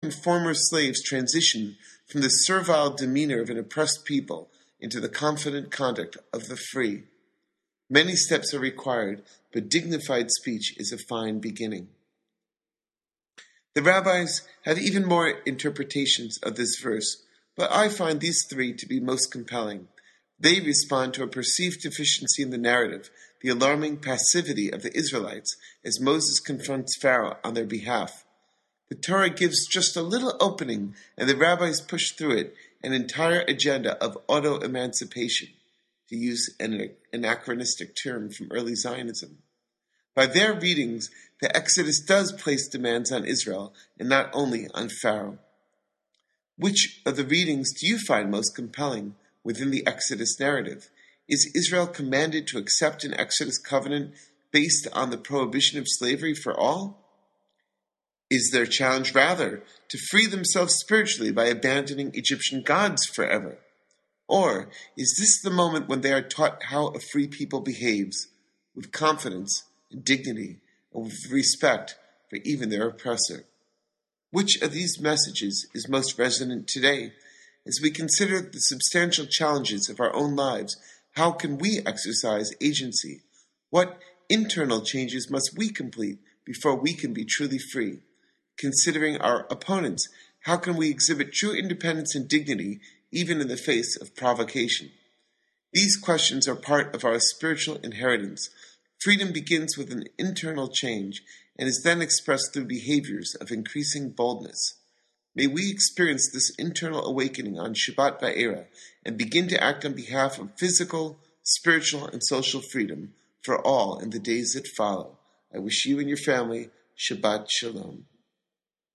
former slaves transition from the servile demeanor of an oppressed people into the confident conduct of the free. Many steps are required, but dignified speech is a fine beginning. The rabbis have even more interpretations of this verse, but I find these three to be most compelling. They respond to a perceived deficiency in the narrative, the alarming passivity of the Israelites as Moses confronts Pharaoh on their behalf. The Torah gives just a little opening, and the rabbis push through it an entire agenda of auto-emancipation, to use an anachronistic term from early Zionism. By their readings, the Exodus does place demands on Israel, and not only on Pharaoh. Which of the readings do you find most compelling within the Exodus narrative? Is Israel commanded to accept an Exodus covenant based on the prohibition of slavery for all? Is their challenge rather to free themselves spiritually by abandoning Egyptian gods forever? Or is this the moment when they are taught how a free people behaves, with confidence and dignity, and with respect for even their oppressor? Which of these messages is most resonant today? As we consider the substantial challenges of our own lives, how can we exercise agency? What internal changes must we complete before we can be truly free? Considering our opponents, how can we exhibit true independence and dignity even in the face of provocation? These questions are part of our spiritual inheritance. Freedom begins with an internal change and is then expressed through behaviors of increasing boldness. May we experience this internal awakening on Shabbat Va'era and begin to act on behalf of physical, spiritual, and social freedom for all in the days that follow. I wish you and your family Shabbat Shalom.